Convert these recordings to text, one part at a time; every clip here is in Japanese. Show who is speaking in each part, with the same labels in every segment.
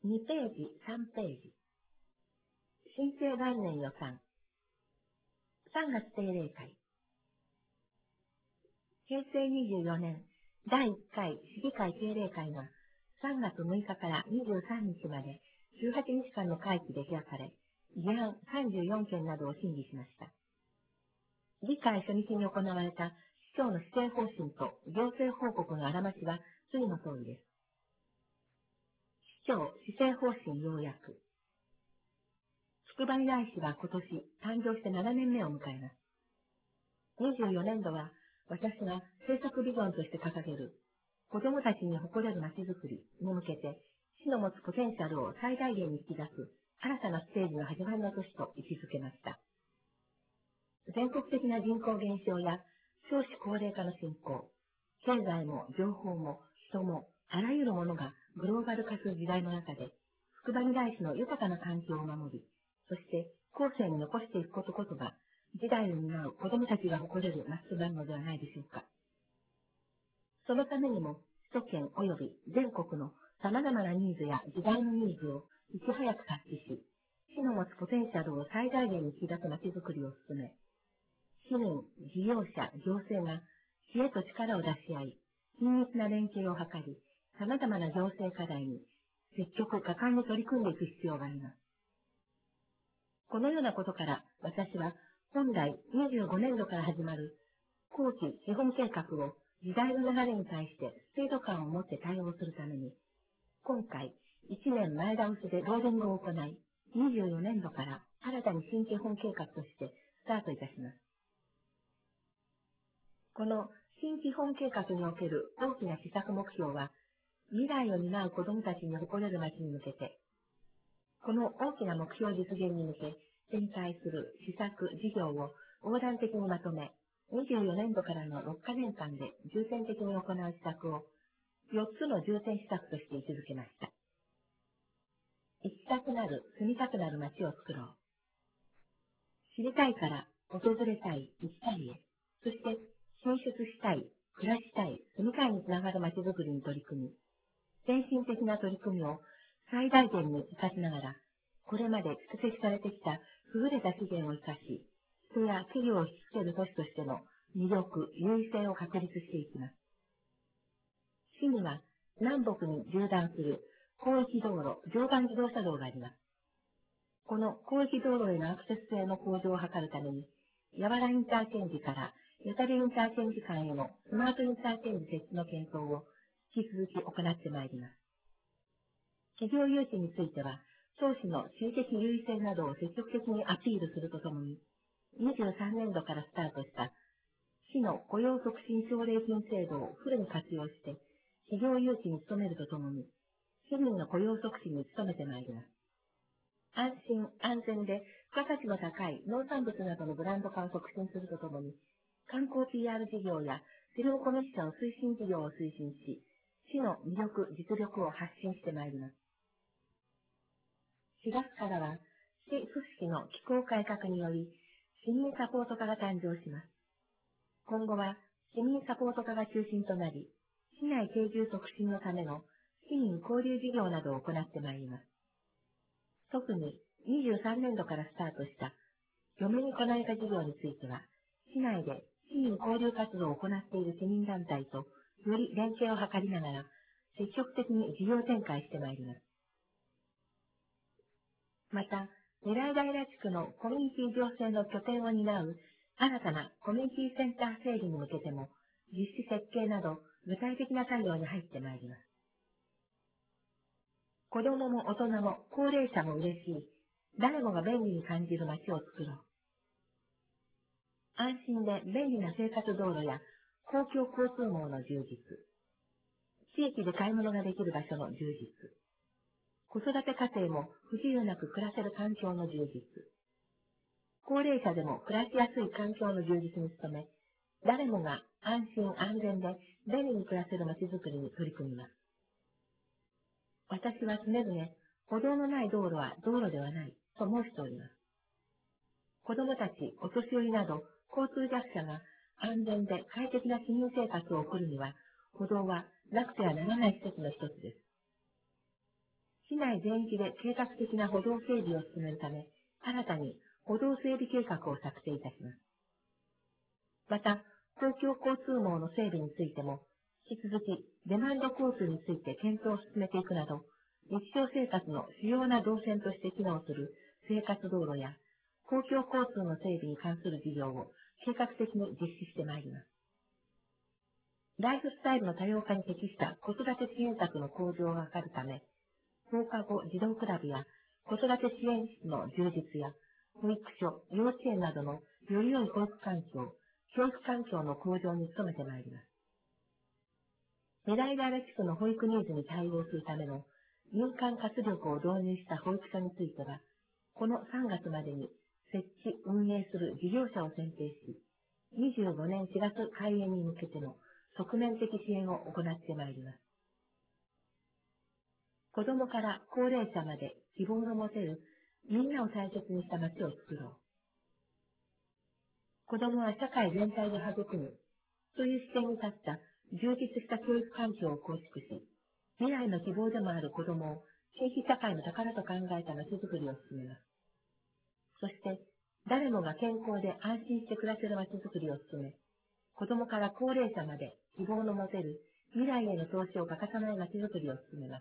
Speaker 1: 2ページ、3ページ。新生元年予算。3月定例会。平成24年第1回市議会定例会が3月6日から23日まで18日間の会期で開かれ、議案34件などを審議しました。議会初日に行われた市長の施政方針と行政報告のあらましは次の通りです。市長施政方針要約。つくばみらい市は今年誕生して7年目を迎えます。24年度は私が政策ビジョンとして掲げる子どもたちに誇れるまちづくりに向けて市の持つポテンシャルを最大限に引き出す新たなステージの始まりの年と位置づけました。全国的な人口減少や少子高齢化の進行、経済も情報も人もあらゆるものがグローバル化する時代の中で、つくばみらい市の豊かな環境を守り、そして後世に残していくことこそが、時代を担う子どもたちが誇れる街となるのではないでしょうか。そのためにも、首都圏及び全国の様々なニーズや時代のニーズをいち早く察知し、市の持つポテンシャルを最大限に引き出す街づくりを進め、市民、事業者、行政が知恵と力を出し合い、緊密な連携を図り、様々な行政課題に積極果敢に取り組んでいく必要があります。このようなことから私は本来25年度から始まる後期資本計画を時代の流れに対してスピード感を持って対応するために、今回1年前倒しでローディングを行い、24年度から新たに新基本計画としてスタートいたします。この新基本計画における大きな施策目標は、未来を担う子どもたちに誇れる街に向けて、この大きな目標実現に向け、展開する施策、事業を横断的にまとめ、24年度からの6カ年間で重点的に行う施策を4つの重点施策として位置づけました。行きたくなる、住みたくなる街を作ろう。知りたいから、訪れたい、行きたいへ。そして、進出したい、暮らしたい、住みたいにつながる街づくりに取り組み、先進的な取り組みを最大限に活かしながら、これまで蓄積されてきた優れた資源を生かし、人や企業を引きつける都市としての魅力、優位性を確立していきます。市には南北に縦断する広域道路、常磐自動車道があります。この広域道路へのアクセス性の向上を図るために、八原インターチェンジから矢足インターチェンジ間へのスマートインターチェンジ設置の検討を引き続き行ってまいります。企業誘致については、商市の地理的優位性などを積極的にアピールするとともに、23年度からスタートした市の雇用促進奨励金制度をフルに活用して、企業誘致に努めるとともに、市民の雇用促進に努めてまいります。安心、安全で付加価値の高い農産物などのブランド化を促進するとともに、観光 PR 事業やフィルムコミッション推進事業を推進し、市の魅力、実力を発信してまいります。4月からは、市組織の機構改革により、市民サポート課が誕生します。今後は、市民サポート課が中心となり、市内定住促進のための市民交流事業などを行ってまいります。特に23年度からスタートした嫁にこないか事業については、市内で市民交流活動を行っている市民団体とより連携を図りながら、積極的に事業展開してまいります。また、狙い平地区のコミュニティ行政の拠点を担う新たなコミュニティセンター整備に向けても、実施設計など具体的な作業に入ってまいります。子どもも大人も高齢者も嬉しい、誰もが便利に感じる街を作ろう。安心で便利な生活道路や公共交通網の充実、地域で買い物ができる場所の充実、子育て家庭も不自由なく暮らせる環境の充実、高齢者でも暮らしやすい環境の充実に努め、誰もが安心安全で便利に暮らせる街づくりに取り組みます。私は常々、歩道のない道路は道路ではないと申しております。子どもたち、お年寄りなど交通弱者が安全で快適な市民生活を送るには、歩道はなくてはならない施設の一つです。市内全域で計画的な歩道整備を進めるため、新たに歩道整備計画を策定いたします。また、公共交通網の整備についても、引き続きデマンド交通について検討を進めていくなど、日常生活の主要な動線として機能する生活道路や公共交通の整備に関する事業を計画的に実施してまいります。ライフスタイルの多様化に適した子育て支援策の向上を図るため、放課後児童クラブや子育て支援室の充実や、保育所、幼稚園などのより良い保育環境、教育環境の向上に努めてまいります。未来平地区の保育ニーズに対応するための民間活力を導入した保育所については、この3月までに設置・運営する事業者を選定し、25年4月開園に向けての側面的支援を行ってまいります。子どもから高齢者まで希望の持てるみんなを大切にした街を作ろう。子どもは社会全体で育むという視点に立った充実した教育環境を構築し、未来の希望でもある子どもを地域社会の宝と考えた街づくりを進めます。そして、誰もが健康で安心して暮らせる街づくりを進め、子どもから高齢者まで希望の持てる未来への投資を欠かさない街づくりを進めます。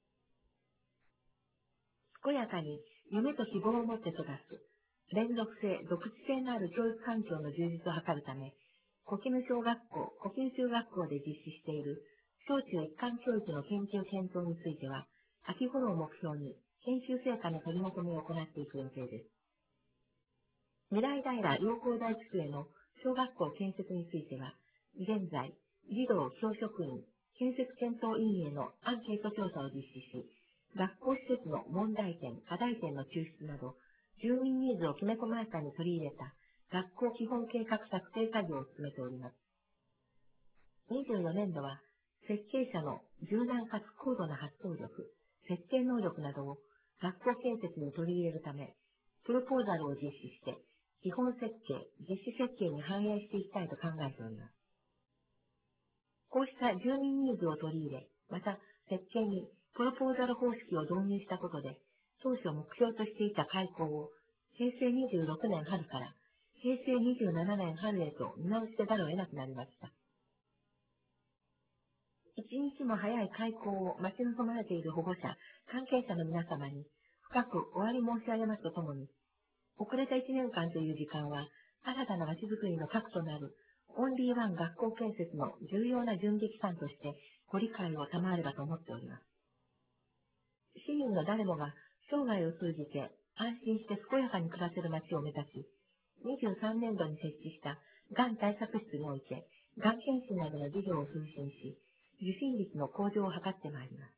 Speaker 1: 健やかに夢と希望を持って育つ、連続性、独自性のある教育環境の充実を図るため、小絹小学校、小絹中学校で実施している小中一貫教育の研究検討については、秋頃を目標に研修成果の取りまとめを行っていく予定です。未来平陽光台地区への小学校建設については、現在、児童教職員、建設検討委員へのアンケート調査を実施し、学校施設の問題点、課題点の抽出など、住民ニーズをきめ細やかに取り入れた学校基本計画策定作業を進めております。24年度は、設計者の柔軟かつ高度な発想力、設計能力などを学校建設に取り入れるため、プロポーザルを実施して、基本設計、実施設計に反映していきたいと考えております。こうした住民ニーズを取り入れ、また設計にプロポーザル方式を導入したことで、当初目標としていた開校を平成26年春から平成27年春へと見直してざるを得なくなりました。一日も早い開校を待ち望まれている保護者、関係者の皆様に深くお詫び申し上げますとともに、遅れた1年間という時間は新たな街づくりの核となるオンリーワン学校建設の重要な準備期間としてご理解を賜ればと思っております。市民の誰もが生涯を通じて安心して健やかに暮らせる街を目指し、23年度に設置したがん対策室において、がん検診などの事業を推進し、受診率の向上を図ってまいります。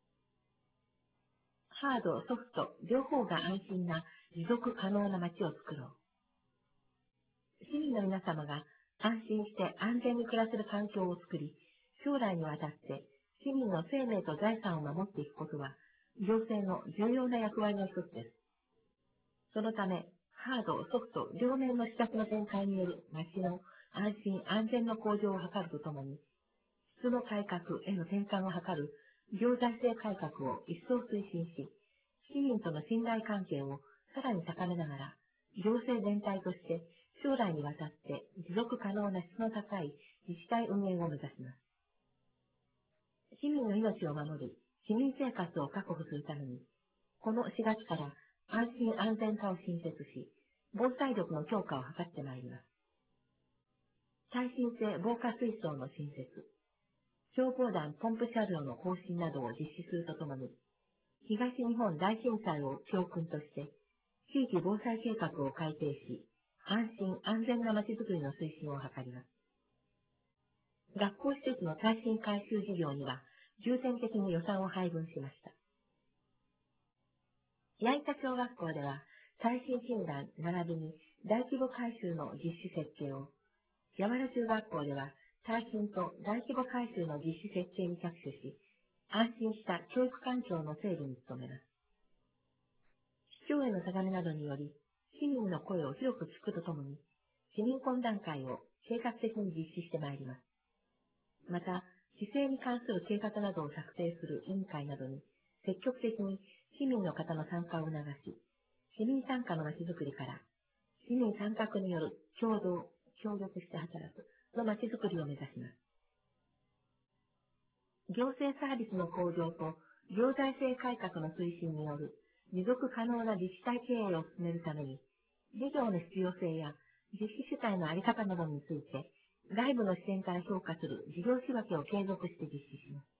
Speaker 1: ハード、ソフト、両方が安心な持続可能な街を作ろう。市民の皆様が安心して安全に暮らせる環境を作り、将来にわたって市民の生命と財産を守っていくことは、行政の重要な役割の一つです。そのため、ハード、ソフト、両面の施策の展開による街の安心・安全の向上を図るとともに、質の改革への転換を図る行財政改革を一層推進し、市民との信頼関係をさらに高めながら、行政全体として将来にわたって持続可能な質の高い自治体運営を目指します。市民の命を守り、市民生活を確保するために、この4月から安心安全化を新設し、防災力の強化を図ってまいります。耐震性防火水槽の新設、消防団ポンプ車両の更新などを実施するとともに、東日本大震災を教訓として、地域防災計画を改定し、安心安全なまちづくりの推進を図ります。学校施設の耐震改修事業には、重点的に予算を配分しました。矢板小学校では、耐震診断並びに大規模改修の実施設計を、八原中学校では耐震と大規模改修の実施設計に着手し、安心した教育環境の整備に努めます。市長への定めなどにより、市民の声を広く聞くとともに、市民懇談会を計画的に実施してまいります。また、市政に関する計画などを策定する委員会などに、 積極的に市民の方の参加を促し、市民参加のまちづくりから、市民参画による協力して働くのまちづくりを目指します。行政サービスの向上と行財政改革の推進による持続可能な自治体経営を進めるために、事業の必要性や実施主体の在り方などについて、外部の視点から評価する事業仕分けを継続して実施します。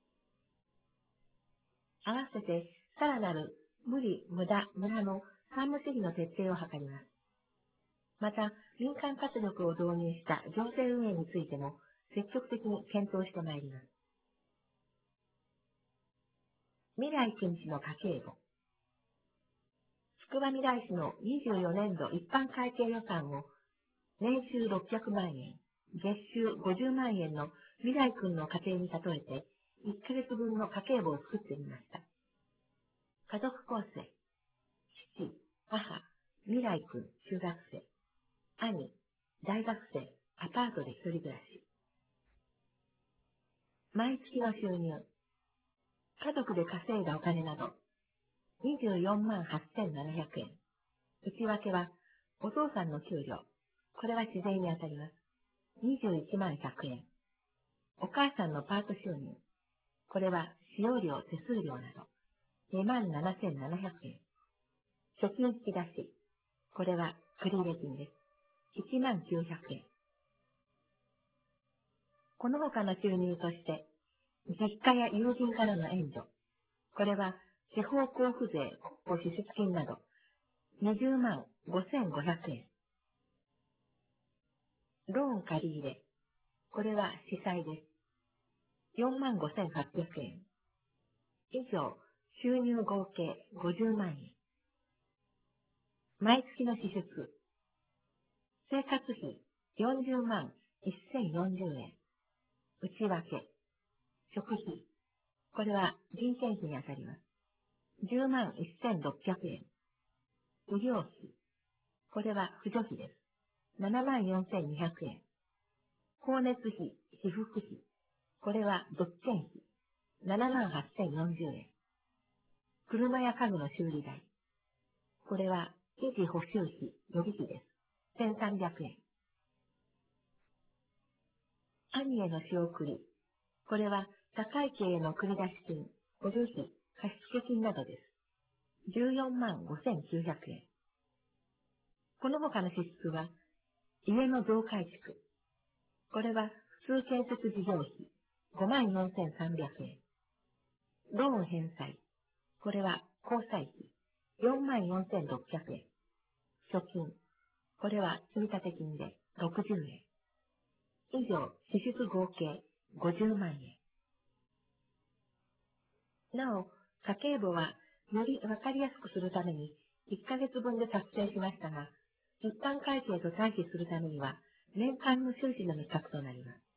Speaker 1: 合わせて、さらなる無理、無駄、無駄の三無主義の徹底を図ります。また、民間活力を導入した行政運営についても積極的に検討してまいります。未来君子の家計簿。つくばみらい市の24年度一般会計予算を年収600万円、月収50万円の未来君の家庭に例えて1ヶ月分の家計簿を作ってみました。家族構成、父、母、未来君、中学生、兄、大学生、アパートで一人暮らし。毎月の収入、家族で稼いだお金など、24万8700円。内訳は、お父さんの給料、これは自然に当たります。21万100円。お母さんのパート収入、これは使用料、手数料など、2万7700円。貯金引き出し、これは繰入金です。1万900円。この他の収入として、実家や友人からの援助、これは地方交付税、国庫支出金など、20万5500円。ローン借り入れ、これは司債です。4万5800円。以上、収入合計50万円。毎月の支出、生活費40万1040円。内訳、食費、これは人件費にあたります。10万1600円。医療費、これは扶助費です。7万4200円。光熱費、被服費、これは物件費。7万8040円。車や家具の修理代、これは維持補修費、予備費です。1300円。兄への仕送り、これは他会計への繰り出し金、補助費、貸付金などです。14万5900円。この他の支出は、家の増改築。これは普通建設事業費、5万4300円。ローン返済。これは交際費、4万4600円。貯金。これは積立金で60円。以上、支出合計50万円。なお、家計簿はよりわかりやすくするために1ヶ月分で作成しましたが、一般会計と対比するためには年間の収支の比較となります。